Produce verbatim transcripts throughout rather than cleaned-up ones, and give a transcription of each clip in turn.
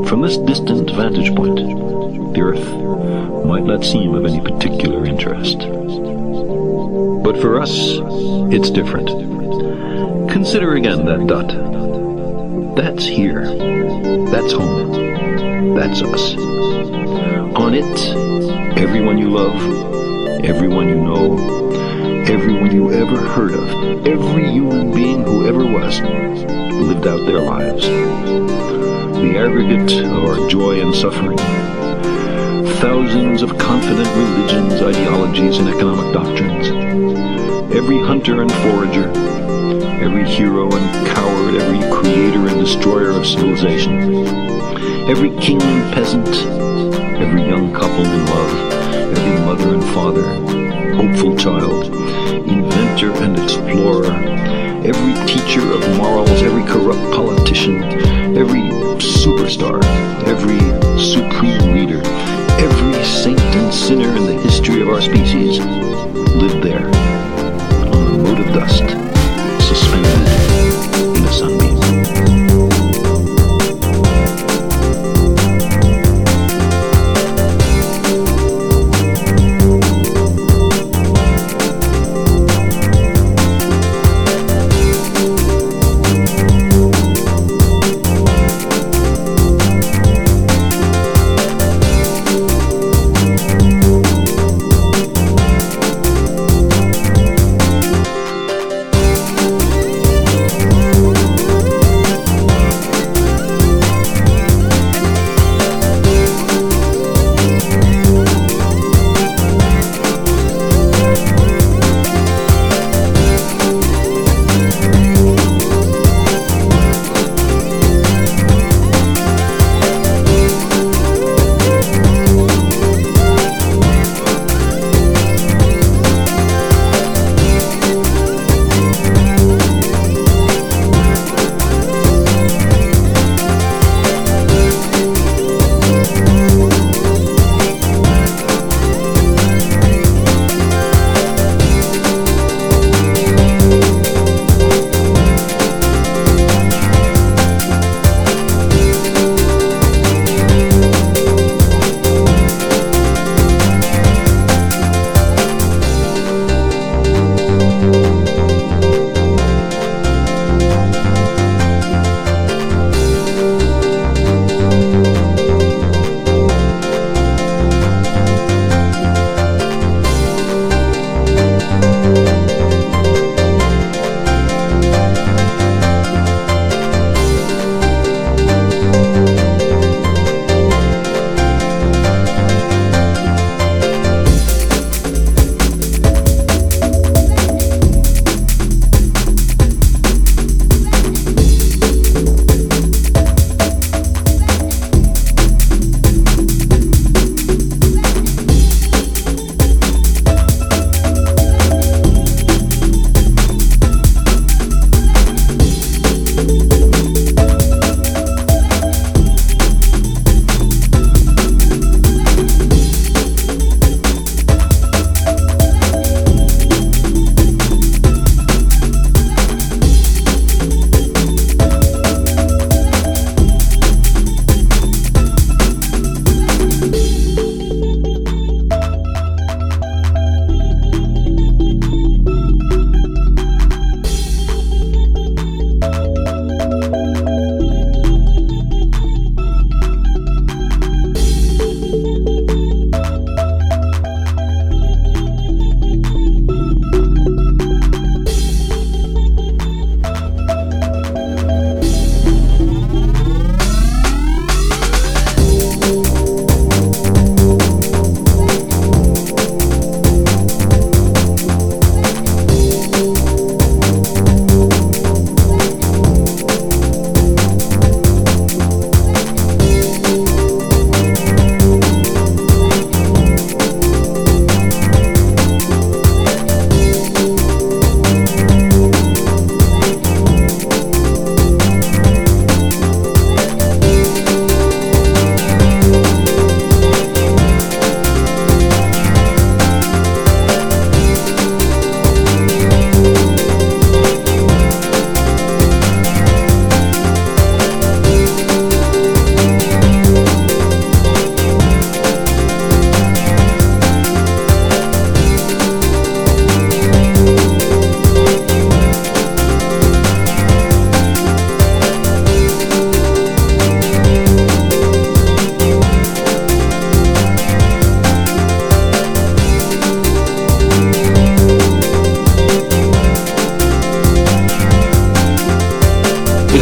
From this distant vantage point, the Earth might not seem of any particular interest. But for us, it's different. Consider again that dot. That's here. That's home. That's us. On it, everyone you love, everyone you know, everyone you ever heard of, every human being who ever was, lived out their lives. The aggregate of our joy and suffering, thousands of confident religions, ideologies, and economic doctrines, every hunter and forager, every hero and coward, every creator and destroyer of civilization, every king and peasant, every young couple in love, every mother and father, hopeful child, inventor and explorer, every teacher of morals, every corrupt politician, every superstar, every supreme leader, every saint and sinner in the history of our species lived there, on a mote of dust, suspended in a sunbeam.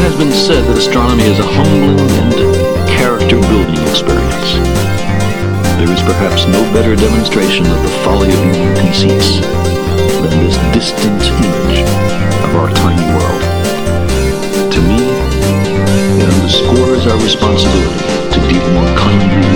has been said that astronomy is a humbling and character-building experience. There is perhaps no better demonstration of the folly of human conceits than this distant image of our tiny world. To me, it underscores our responsibility to deal more kindly